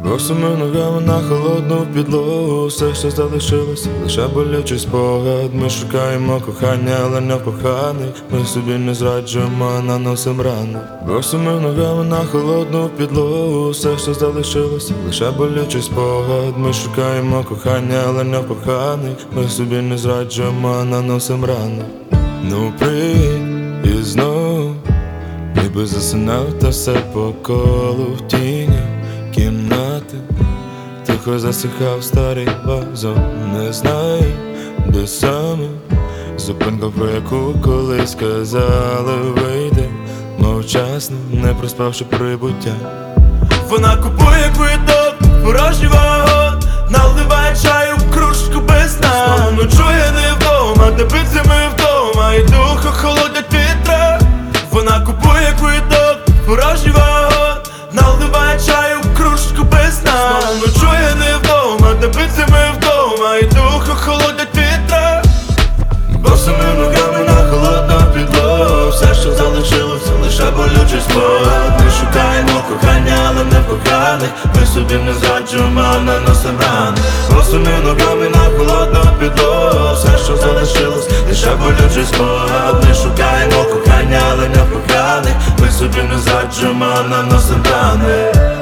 Босими ногами на холодну підлогу. Все, що залишилося, лише болючий спогад. Ми шукаємо кохання, але не в коханих. Ми собі не зраджуємо, а наносим рану. Босими ногами на холодну підлогу. Все, що залишилося, лише болючий спогад. Ми шукаємо кохання, але не в коханих. Ми собі не зраджуємо, а наносим рану. Ну приїдь і знов, ніби засинав, та все по колу в тінях кімнати. Тихо засихав старий вазон. Не знаю, де саме зупинка, про яку колись сказали, вийде мовчасно, не проспавши прибуття. Вона купує квиток, порожній вагон, наливає чаю в кружку без дна. Знову ночує не вдома, де бицями вдома, і дух охолодять вітра. Вона купує квиток, порожній вагон, наливає чаю в кружку без дна. Знову ночує не вдома, де бицями вдома, і дух охолодять вітра. Босими ногами на холодну підлогу. Все, що залишилося, лише болючий спогад. Ми шукаємо кохання, але не в коханих. Ми собі не зраджуємо, а наносим рани. Босими ногами на холодну підлогу. Все, що залишилось, лише болючий спогад. Ми шукаємо кохання, але не в коханих. Ми собі не зраджуємо, а наносим рани.